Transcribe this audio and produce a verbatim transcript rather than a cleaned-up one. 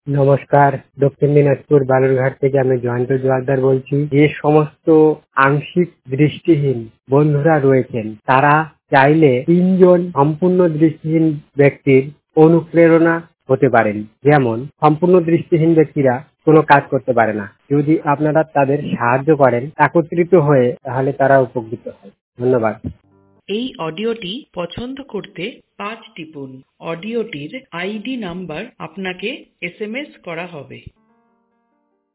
নমস্কার, দক্ষিণ দিনাজপুর বালুরঘাট থেকে আমি জয়ন্ত জোয়ারদার বলছি। যে সমস্ত আংশিক দৃষ্টিহীন বন্ধুরা রয়েছেন তারা চাইলে তিনজন সম্পূর্ণ দৃষ্টিহীন ব্যক্তির অনুপ্রেরণা হতে পারেন। যেমন সম্পূর্ণ দৃষ্টিহীন ব্যক্তিরা কোনো কাজ করতে পারে না, যদি আপনারা তাদের সাহায্য করেন একত্রিত হয়ে, তাহলে তারা উপকৃত হয়। ধন্যবাদ। এই অডিওটি পছন্দ করতে পাঁচ টিপুন। অডিওটির আইডি নাম্বার আপনাকে এস এম এস করা হবে।